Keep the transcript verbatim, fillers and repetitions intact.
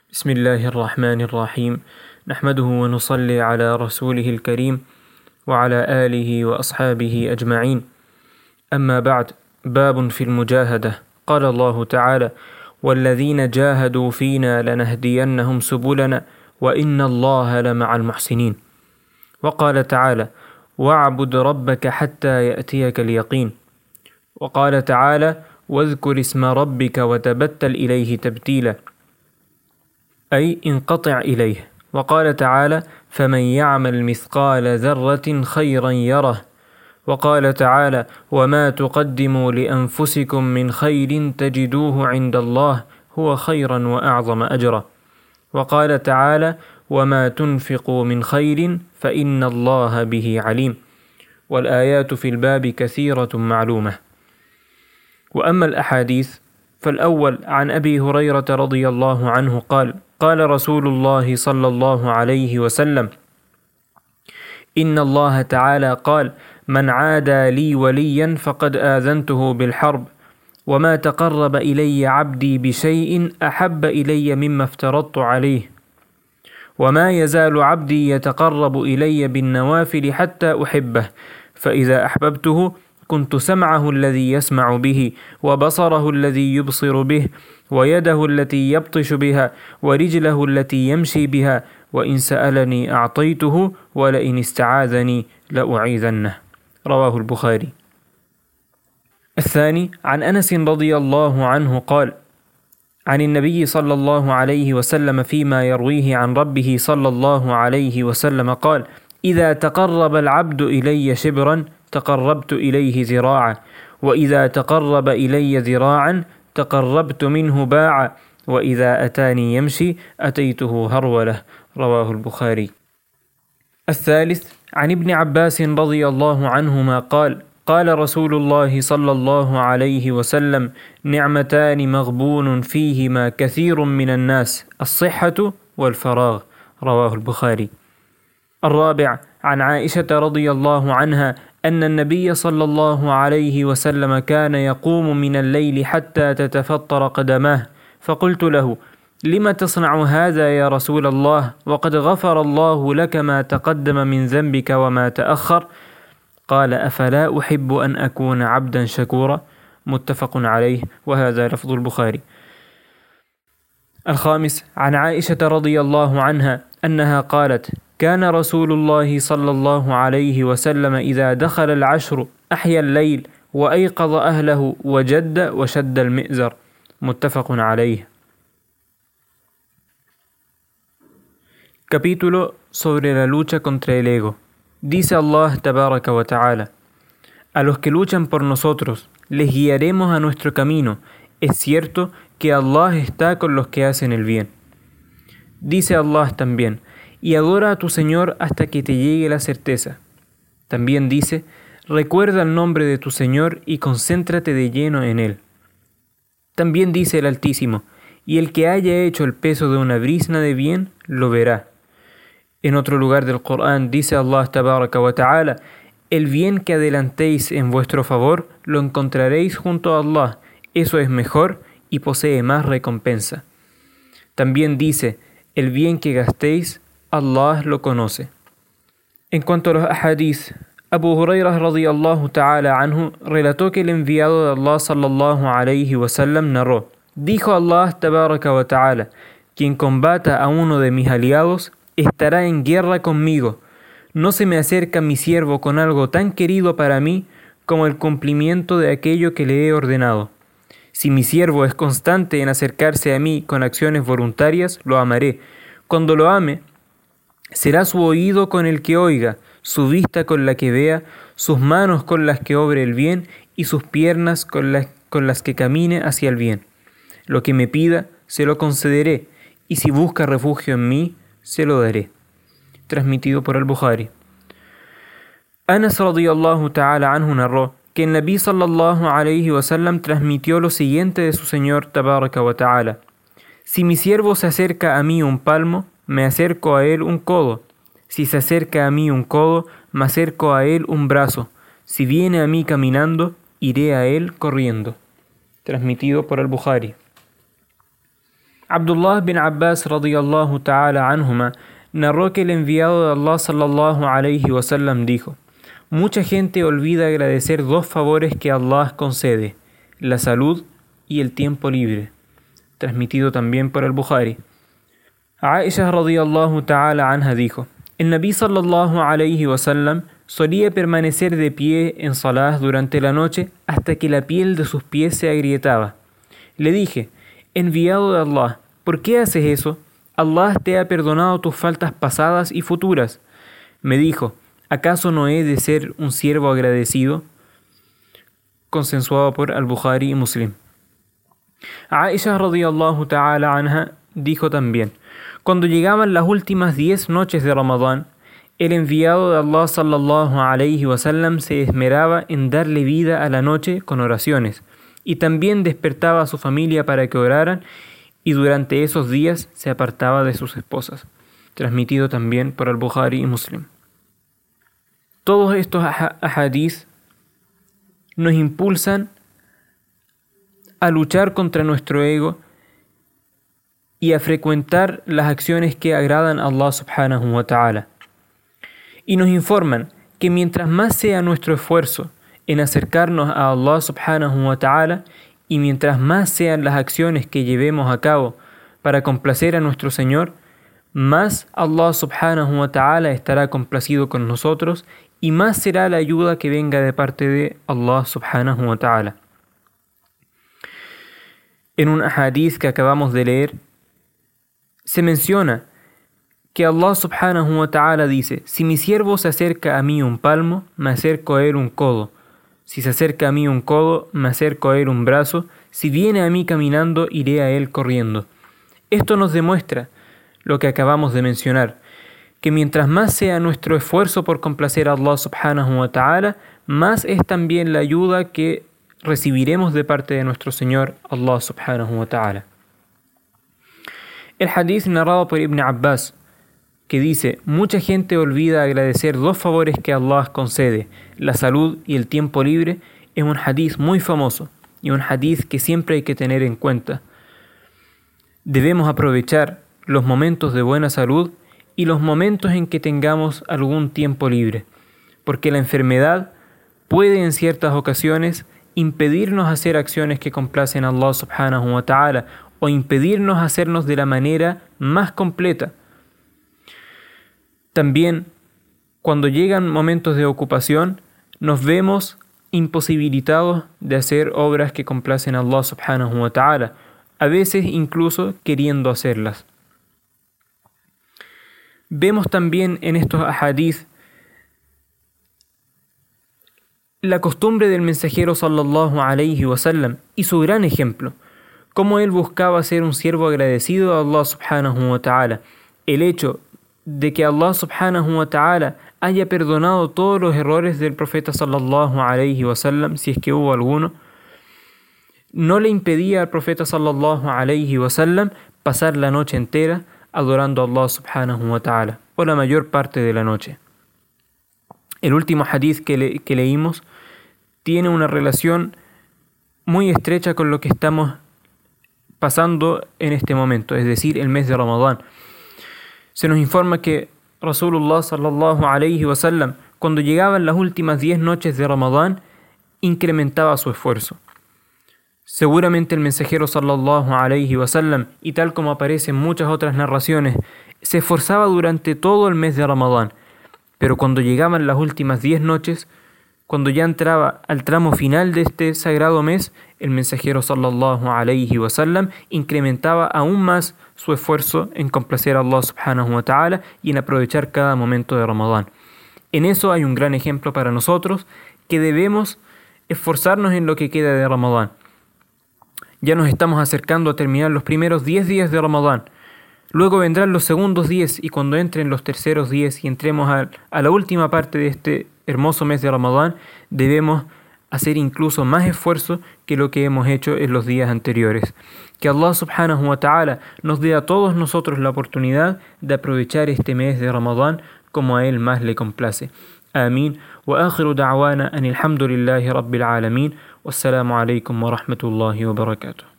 بسم الله الرحمن الرحيم. نحمده ونصلي على رسوله الكريم وعلى آله وأصحابه أجمعين. أما بعد، باب في المجاهدة. قال الله تعالى: والذين جاهدوا فينا لنهدينهم سبلنا وإن الله لمع المحسنين. وقال تعالى: واعبد ربك حتى يأتيك اليقين. وقال تعالى: واذكر اسم ربك وتبتل إليه تبتيلا، أي انقطع إليه. وقال تعالى: فمن يعمل مثقال ذرة خيرا يره. وقال تعالى: وما تقدموا لأنفسكم من خير تجدوه عند الله هو خيرا وأعظم أجرا. وقال تعالى: وما تنفقوا من خير فإن الله به عليم. والآيات في الباب كثيرة معلومة. وأما الأحاديث فالأول عن أبي هريرة رضي الله عنه قال: قال رسول الله صلى الله عليه وسلم: إن الله تعالى قال: من عادى لي وليا فقد آذنته بالحرب، وما تقرب إلي عبدي بشيء أحب إلي مما افترضت عليه، وما يزال عبدي يتقرب إلي بالنوافل حتى أحبه، فإذا أحببته كنت سمعه الذي يسمع به، وبصره الذي يبصر به، ويده التي يبطش بها، ورجله التي يمشي بها، وإن سألني أعطيته، ولئن استعاذني لأعيذنه. رواه البخاري. الثاني عن أنس رضي الله عنه قال: عن النبي صلى الله عليه وسلم فيما يرويه عن ربه صلى الله عليه وسلم قال: إذا تقرب العبد إلي شبرا تقربت إليه ذراعا، وإذا تقرب إلي ذراعا تقربت منه باعا، وإذا أتاني يمشي أتيته هرولة. رواه البخاري. الثالث عن ابن عباس رضي الله عنهما قال: قال رسول الله صلى الله عليه وسلم: نعمتان مغبون فيهما كثير من الناس، الصحة والفراغ. رواه البخاري. الرابع عن عائشة رضي الله عنها أن النبي صلى الله عليه وسلم كان يقوم من الليل حتى تتفطر قدماه، فقلت له: لم تصنع هذا يا رسول الله وقد غفر الله لك ما تقدم من ذنبك وما تأخر؟ قال: أفلا أحب أن أكون عبدا شكورا. متفق عليه، وهذا لفظ البخاري. الخامس عن عائشة رضي الله عنها أنها قالت: كان رسول الله صلى الله عليه وسلم إذا دخل العشر أحيا الليل وأيقظ أهله وجد وشد المئزر. متفق عليه. Capítulo sobre la lucha contra el ego. Dice Allah Tabaraka wa Ta'ala: a los que luchan por nosotros les guiaremos a nuestro camino. Es cierto que Allah está con los que hacen el bien. Dice Allah también: y adora a tu Señor hasta que te llegue la certeza. También dice: recuerda el nombre de tu Señor y concéntrate de lleno en Él. También dice el Altísimo: y el que haya hecho el peso de una brizna de bien, lo verá. En otro lugar del Corán dice Allah Tabaraka wa Ta'ala: el bien que adelantéis en vuestro favor, lo encontraréis junto a Allah. Eso es mejor y posee más recompensa. También dice: el bien que gastéis, Allah lo conoce. En cuanto a los ahadith, Abu Hurairah radiyallahu ta'ala anhu relató que el enviado de Allah sallallahu alayhi wa sallam narró: dijo Allah tabaraka wa ta'ala: quien combata a uno de mis aliados estará en guerra conmigo. No se me acerca mi siervo con algo tan querido para mí como el cumplimiento de aquello que le he ordenado. Si mi siervo es constante en acercarse a mí con acciones voluntarias, lo amaré. Cuando lo ame, será su oído con el que oiga, su vista con la que vea, sus manos con las que obre el bien y sus piernas con las, con las que camine hacia el bien. Lo que me pida, se lo concederé, y si busca refugio en mí, se lo daré. Transmitido por al-Bukhari. Anas radiyallahu ta'ala anhu narró que el Nabi sallallahu alayhi wa sallam transmitió lo siguiente de su Señor Tabaraka wa Ta'ala: si mi siervo se acerca a mí un palmo, me acerco a él un codo. Si se acerca a mí un codo, me acerco a él un brazo. Si viene a mí caminando, iré a él corriendo. Transmitido por al-Bukhari. Abdullah bin Abbas radiyallahu ta'ala anhuma narró que el enviado de Allah sallallahu alayhi wa sallam dijo: mucha gente olvida agradecer dos favores que Allah concede, la salud y el tiempo libre. Transmitido también por el Bukhari. Aisha radiyallahu ta'ala anha dijo: el Nabi sallallahu alayhi wa sallam solía permanecer de pie en salah durante la noche hasta que la piel de sus pies se agrietaba. Le dije: enviado de Allah, ¿por qué haces eso? Allah te ha perdonado tus faltas pasadas y futuras. Me dijo: ¿acaso no he de ser un siervo agradecido? Consensuado por Al-Bukhari y Muslim. Aisha radiyallahu ta'ala anha dijo también: cuando llegaban las últimas diez noches de Ramadán, el enviado de Allah sallallahu alayhi wa sallam se esmeraba en darle vida a la noche con oraciones, y también despertaba a su familia para que oraran, y durante esos días se apartaba de sus esposas. Transmitido también por Al-Bukhari y Muslim. Todos estos ahadís nos impulsan a luchar contra nuestro ego y a frecuentar las acciones que agradan a Allah subhanahu wa ta'ala. Y nos informan que mientras más sea nuestro esfuerzo en acercarnos a Allah subhanahu wa ta'ala, y mientras más sean las acciones que llevemos a cabo para complacer a nuestro Señor, más Allah subhanahu wa ta'ala estará complacido con nosotros y más será la ayuda que venga de parte de Allah subhanahu wa ta'ala. En un hadith que acabamos de leer, se menciona que Allah subhanahu wa ta'ala dice: si mi siervo se acerca a mí un palmo, me acerco a él un codo. Si se acerca a mí un codo, me acerco a él un brazo. Si viene a mí caminando, iré a él corriendo. Esto nos demuestra lo que acabamos de mencionar, que mientras más sea nuestro esfuerzo por complacer a Allah subhanahu wa ta'ala, más es también la ayuda que recibiremos de parte de nuestro Señor Allah subhanahu wa ta'ala. El hadith narrado por Ibn Abbas, que dice: mucha gente olvida agradecer dos favores que Allah concede, la salud y el tiempo libre, es un hadith muy famoso y un hadith que siempre hay que tener en cuenta. Debemos aprovechar los momentos de buena salud y los momentos en que tengamos algún tiempo libre, porque la enfermedad puede en ciertas ocasiones impedirnos hacer acciones que complacen a Allah subhanahu wa ta'ala o impedirnos hacernos de la manera más completa. También, cuando llegan momentos de ocupación, nos vemos imposibilitados de hacer obras que complacen a Allah subhanahu wa ta'ala, a veces incluso queriendo hacerlas. Vemos también en estos ahadith la costumbre del mensajero sallallahu alayhi wa sallam y su gran ejemplo, cómo él buscaba ser un siervo agradecido a Allah subhanahu wa ta'ala. El hecho de que Allah subhanahu wa ta'ala haya perdonado todos los errores del profeta sallallahu alayhi wa sallam, si es que hubo alguno, no le impedía al profeta sallallahu alayhi wa sallam pasar la noche entera adorando a Allah subhanahu wa ta'ala, o la mayor parte de la noche. El último hadith que, le, que leímos tiene una relación muy estrecha con lo que estamos pasando en este momento, es decir, el mes de Ramadán. Se nos informa que Rasulullah sallallahu alayhi wa sallam, cuando llegaban las últimas diez noches de Ramadán, incrementaba su esfuerzo. Seguramente el mensajero sallallahu alayhi wa sallam, y tal como aparece en muchas otras narraciones, se esforzaba durante todo el mes de Ramadán, pero cuando llegaban las últimas diez noches, cuando ya entraba al tramo final de este sagrado mes, el mensajero sallallahu alayhi wa sallam incrementaba aún más su esfuerzo en complacer a Allah subhanahu wa ta'ala y en aprovechar cada momento de Ramadán. En eso hay un gran ejemplo para nosotros, que debemos esforzarnos en lo que queda de Ramadán. Ya nos estamos acercando a terminar los primeros diez días de Ramadán. Luego vendrán los segundos diez, y cuando entren los terceros diez y entremos a, a la última parte de este hermoso mes de Ramadán, debemos hacer incluso más esfuerzo que lo que hemos hecho en los días anteriores. Que Allah subhanahu wa ta'ala nos dé a todos nosotros la oportunidad de aprovechar este mes de Ramadán como a Él más le complace. Amén. Wa akhiru da'wana anil hamdulillahi rabbil alamin. Wassalamu alaikum wa rahmatullahi wa barakatuh.